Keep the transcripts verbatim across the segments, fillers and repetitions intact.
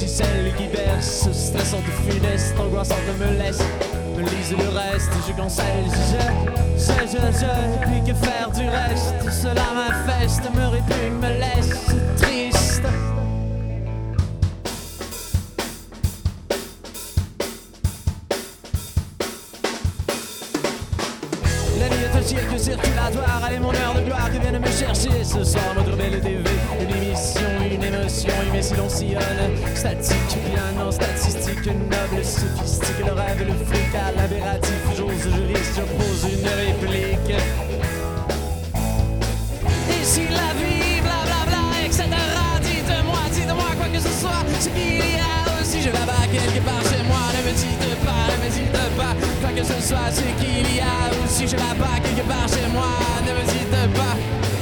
aussi celle qui berce, stressante et funeste, angoissante me laisse, me lise le reste, je conseille, je, je, je, je, puis que faire du reste, cela m'infeste, me répugne, me laisse triste. La nuit est un cirque circulatoire, allez mon heure de gloire qui viennent me chercher ce soir. Votre belle T V, une émission, une émotion, mais si l'on sillonne, statique, bien non statistique, noble, sophistique, le rêve et le fric à l'aberratif, j'ose, je risque, je pose une réplique. Et si la vie, blablabla, et cetera, dites-moi, dites-moi quoi que ce soit, ce qu'il y a aussi, je là-bas quelque part chez moi, ne me dites pas, ne me dites pas, quoi que ce soit, ce qu'il y a aussi, je là-bas quelque part chez moi, ne me dites pas.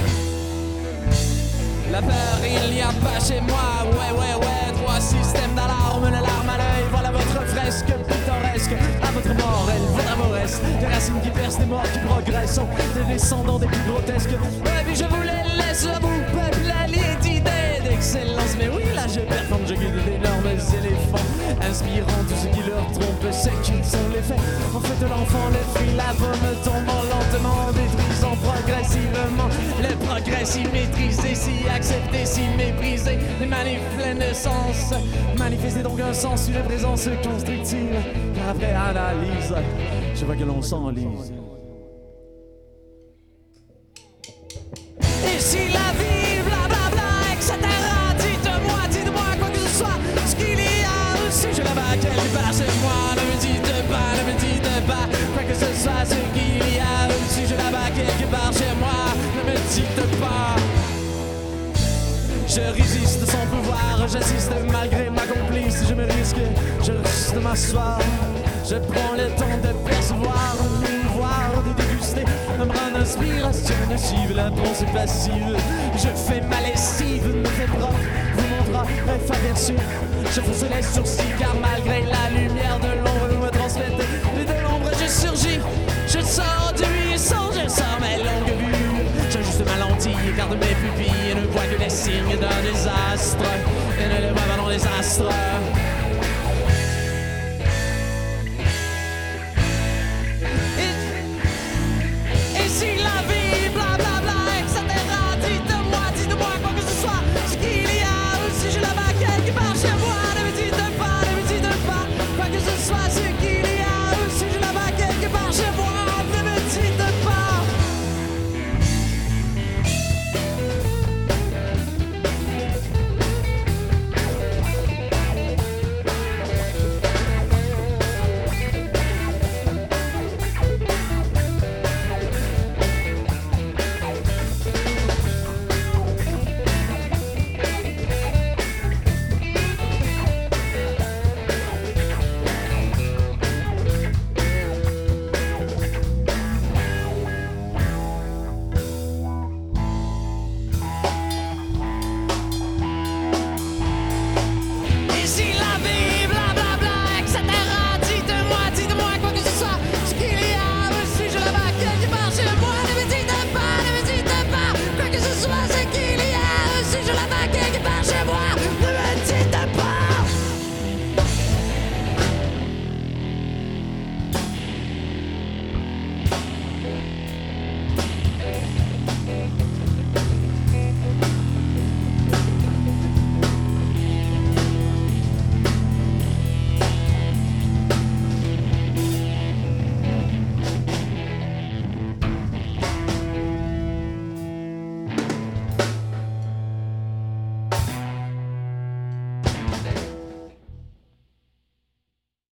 La peur, il n'y a pas chez moi, ouais, ouais, ouais, trois systèmes d'alarme, la larme à l'œil, voilà votre fresque pittoresque, à votre mort, elle vaudra vos restes, des racines qui percent, des morts qui progressent, sont des descendants des plus grotesques, ouais, puis je vous les laisse, vous peuple allié d'idées d'excellence, mais oui, là je performe, je guide d'énormes éléphants, inspirant tout ce qui leur trompe, c'est qu'ils sont les faits, en fait l'enfant, le fil, la pomme tombant lentement, détruisant progressivement, le progrès si maîtrisé, si accepté, si méprisé, les manifs pleins de sens, manifester donc un sens, une présence constructive, car après analyse, je vois que l'on s'enlise. Et si la vie, blablabla, et cetera, dites-moi, dites-moi quoi que ce soit, ce qu'il y a aussi, je là-bas quelque part chez moi, ne me dites pas, ne me dites pas, quoi que ce soit, ce qu'il y a aussi, je là-bas quelque part chez moi, ne me dites pas. Je résiste sans pouvoir, j'assiste malgré ma complice, je me risque, je risque de m'asseoir, je prends le temps de percevoir, de voir, de déguster, de me rendre inspiration nocive, la pensée passive, je fais ma lessive, me fais propre, vous montrera, bref aperçu, je fonce les sourcils car malgré la lumière de l'ombre vous me transmettez, et de l'ombre je surgis, je sors du buisson, je sors mes longues vues, j'ajuste ma lentille, garde mes pupilles et ne vois que les signes d'un désastre.